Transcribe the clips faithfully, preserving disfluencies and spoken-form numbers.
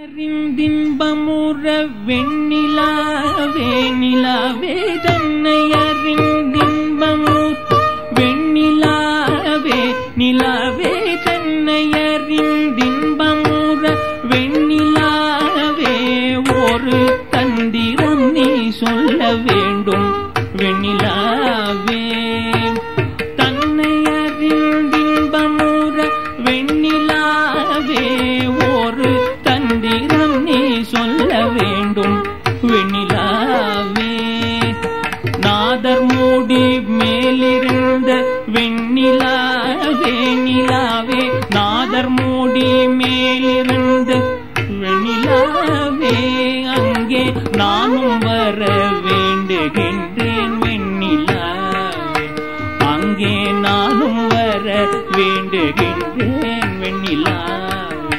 அறிந்தின்பமுற வெண்ணிலாவே நிலாவே தன்னை அறிந்தின்பமுற வெண்ணிலாவே நிலாவே தன்னை அறிந்தின்பமுற வெண்ணிலாவே ஒரு தந்திரம் நீ சொல்ல வேண்டும் வெண்ணிலாவே தன்னை அறிந்தின்பமுற வெண்ணிலாவே ஒரு தந்திரம் நீ சொல்ல வேண்டும் வெண்ணிலாவே நாதர் மூடி மேலிருந்த வெண்ணிலாவே நிலாவே நாதர் மூடி மேலிருந்த வெண்ணிலாவே அங்கே நானும் வர வேண்டுகின்றேன் வெண்ணிலாவே அங்கே நானும் வர வேண்டுகின்றேன் வெண்ணிலாவே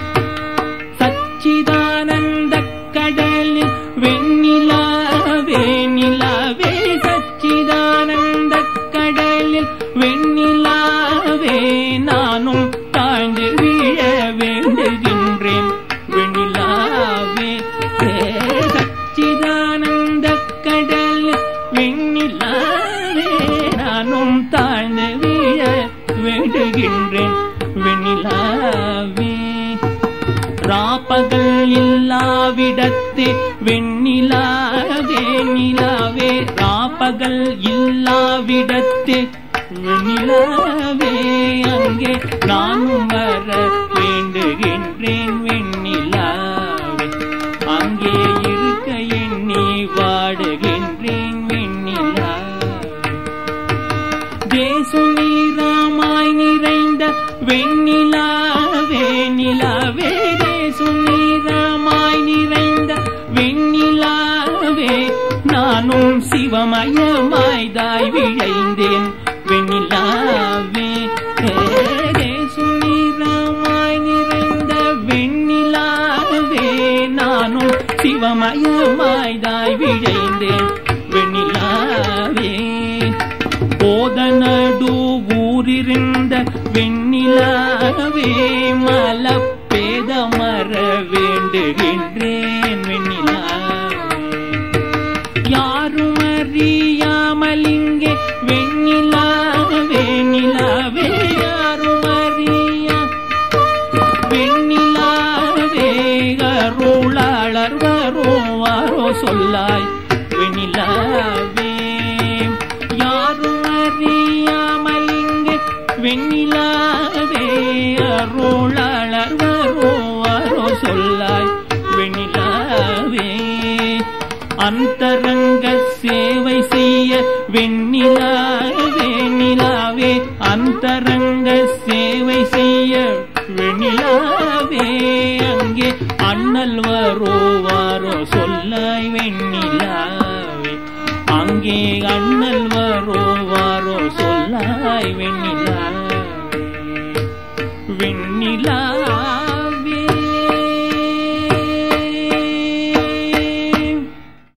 சச்சிதானந்த கடலில் வெண்ணிலாவே நிலாவே சச்சிதானந்த கடலில் வெண்ணிலாவே நானும் தாழ்ந்து வீழ வேண்டுகின்றேன் வெண்ணிலாவே சச்சிதானந்த கடலில் வெண்ணிலாவே நானும் தாழ்ந்து வீழ வேண்டுகின்றேன் வெண்ணிலாவே ராப்பகல் இல்லாவிடத்தே வெண்ணிலாவே நிலாவே ராப்பகல் இல்லாவிடத்தே வெண்ணிலாவே அங்கே நானும் வர வேண்டுகின்றேன் வெண்ணிலாவே அங்கே இருக்க எண்ணி வாடுகின்றேன் வெண்ணிலாவே தேசு நீராமாய் நிறைந்த வெண்ணிலாவே நிலாவே தேசு நீராமாய் நிறைந்த வெண்ணிலாவே நானும் சிவமயமாய் தாய் விளைந்தேன் வெண்ணிலாவே தேசு நீராமாய் நிறைந்த வெண்ணிலாவே நானும் சிவமயமாய் தாய் விளைந்தேன் வெண்ணிலாவே போதனடு ஊரிருந்த வெண்ணிலாவே மலப்பேத மர வேண்டுகின்றேன் வெண்ணிலாவே யாரும் அறியாமல் இங்கே வெண்ணிலாவே நிலாவே யாரும் அறியா வெண்ணிலாவே அருளாளர் வருவாரோ சொல்லாய் வெண்ணிலாவே யாரும் அறியாமல் இங்கே வெண்ணிலாவே அருளாளர் வருவாரோ சொல்லாய் வெண்ணிலாவே அந்தரங்க சேவை செய்ய வெண்ணிலாவே நிலாவே அந்தரங்க சேவை செய்ய வெண்ணிலாவே அங்கே அண்ணல் வருவாரோ சொல்லாய் வெண்ணிலாவே அங்கே அண்ணல் வருவாரோ சொல்லாய் வெண்ணிலாவே